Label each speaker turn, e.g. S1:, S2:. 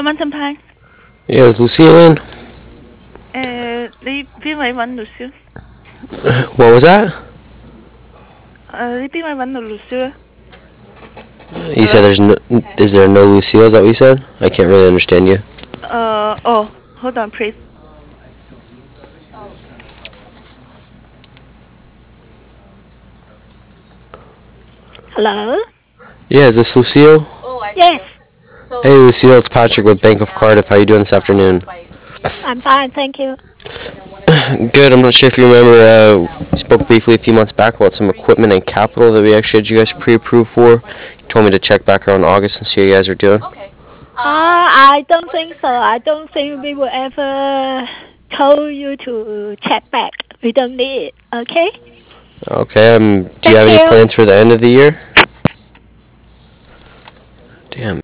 S1: 真派。
S2: Is Lucille in?
S1: 你邊位揾律師？
S2: What was that?
S1: 你邊位揾到律師咧？
S2: You said there's no. Is there no Lucille? Is that what you said? I can't really understand you.
S1: Hold on, please. Hello?
S2: Yeah, is this Lucille?
S1: Yes,
S2: Hey, Lucille, it's Patrick with Bank of Cardiff. How you doing this afternoon?
S1: I'm fine, thank you.
S2: Good. I'm not sure if you remember, we spoke briefly a few months back about some equipment and capital that we actually had you guys pre-approved for. You told me to check back around August and see how you guys are doing.
S1: I don't think so. I don't think we will ever told you to check back. We don't need it, okay?
S2: Okay. Do you
S1: Thank
S2: have any
S1: you.
S2: plans for the end of the year?